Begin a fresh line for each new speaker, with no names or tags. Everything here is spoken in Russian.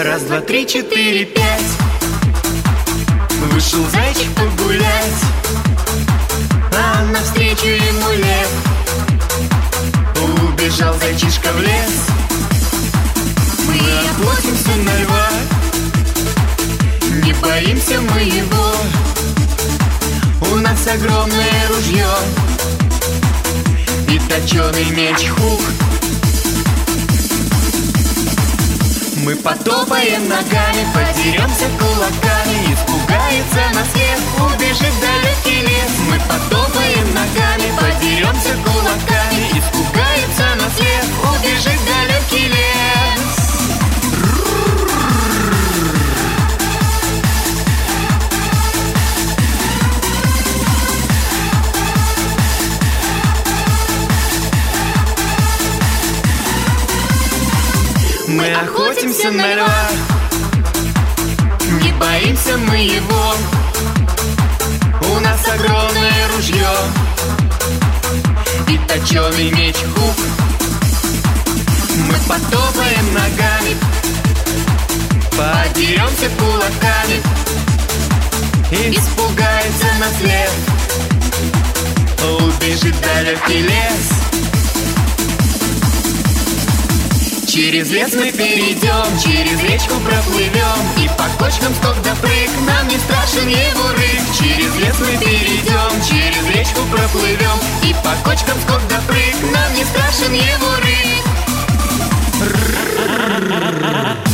Раз, два, три, четыре, пять. Вышел зайчик погулять, а навстречу ему лев. Убежал зайчишка в лес. Мы охотимся на льва, не боимся мы его. У нас огромное ружье и точеный меч хук. Мы потопаем ногами, подеремся кулаками. Испугается нас лев, убежит в далекий лес. Мы потопаем ногами, подеремся кулаками. Испугается нас лев, убежит в далекий лес. Мы охотимся на льва, не боимся мы его. У нас огромное ружье и точеный меч хук. Мы потопаем ногами, подеремся кулаками. Испугается нас лев, убежит в далекий лес. Через лес мы перейдем, через речку проплывем, и по кочкам скок да прыг, нам не страшен его рык. Через лес мы перейдем, через речку проплывем, и по кочкам скок да прыг, нам не страшен его рык.